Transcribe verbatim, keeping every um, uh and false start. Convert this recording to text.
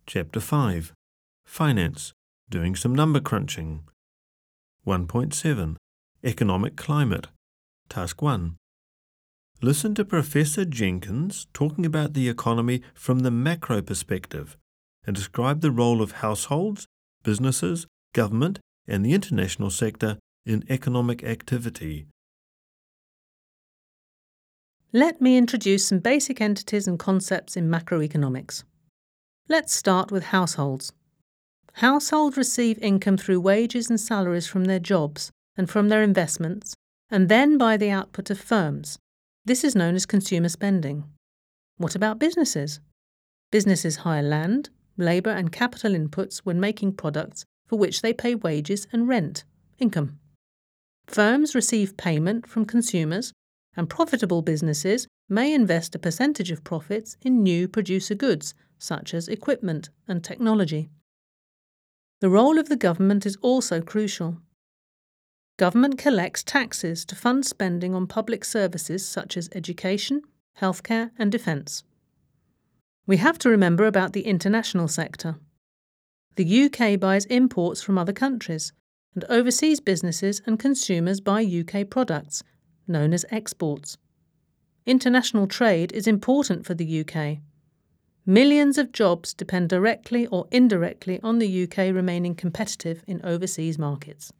Chapter five. Finance. Doing some number crunching. one point seven. Economic climate. Task one. Listen to Professor Jenkins talking about the economy from the macro perspective and describe the role of households, businesses, government, and the international sector in economic activity. Let me introduce some basic entities and concepts in macroeconomics. Let's start with households. Households receive income through wages and salaries from their jobs and from their investments, and then by the output of firms. This is known as consumer spending. What about businesses? Businesses hire land, labour and capital inputs when making products for which they pay wages and rent, income. Firms receive payment from consumers, and profitable businesses may invest a percentage of profits in new producer goods, such as equipment and technology. The role of the government is also crucial. Government collects taxes to fund spending on public services such as education, healthcare and defence. We have to remember about the international sector. The U K buys imports from other countries, and overseas businesses and consumers buy U K products, known as exports. International trade is important for the U K. Millions of jobs depend directly or indirectly on the U K remaining competitive in overseas markets.